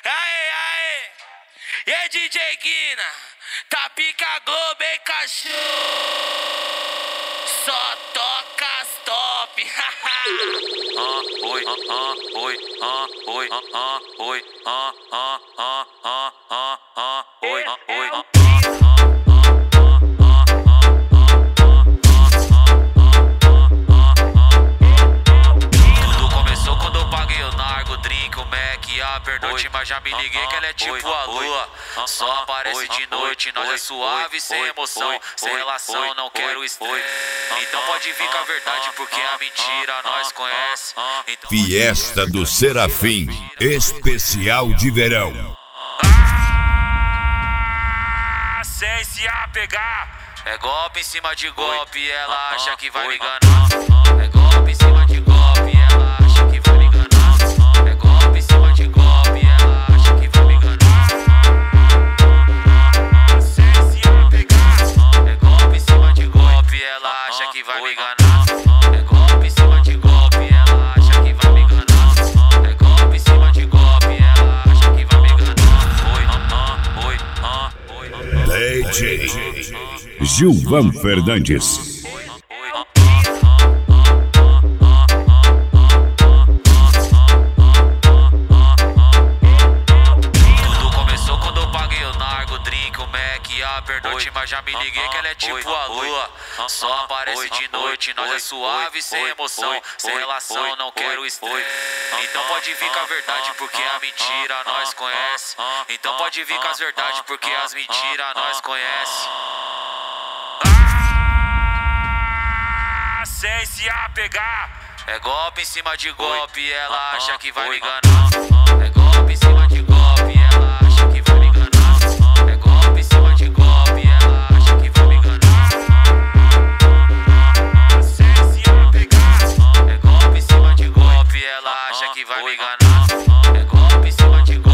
Aê, aê! E aí, DJ Guina? Tá pica Globo, hein, cachorro? Só toca as top. Oi, oi, oi, oi, oi. Pernoite, mas já me liguei que ela é tipo a lua. Só aparece de noite, nós é suave, sem emoção, sem relação, não quero estresse. Então pode vir com a verdade, porque a mentira nós conhece. Então... Fiesta do Serafim, especial de verão. Sem se apegar. É golpe em cima de golpe, ela acha que vai me enganar. É golpe em cima de golpe, ela acha que vai me enganar. É golpe em cima de golpe, ela acha que vai me enganar. Sem se apegar. É golpe em cima de golpe, ela acha que vai me enganar. É golpe em cima de golpe, ela acha que vai me enganar. É golpe em cima de golpe, ela acha que vai me enganar. DJ Gilvan Fernandes. Pernoite, mas já me liguei que ela é tipo a lua. Só aparece de noite, nós é suave, sem emoção, sem relação, não quero estresse. Então pode vir com a verdade, porque a mentira nós conhece. Então pode vir com as verdades, porque as mentiras nós conhece. Sem se apegar. É golpe em cima de golpe, ela acha que vai me enganar. É golpe em cima de golpe, ela acha que vai me enganar. É golpe em cima de golpe, ela acha que vai me enganar. Sem se apegar. É golpe em cima de golpe, ela acha que vai me enganar. É golpe em cima de golpe.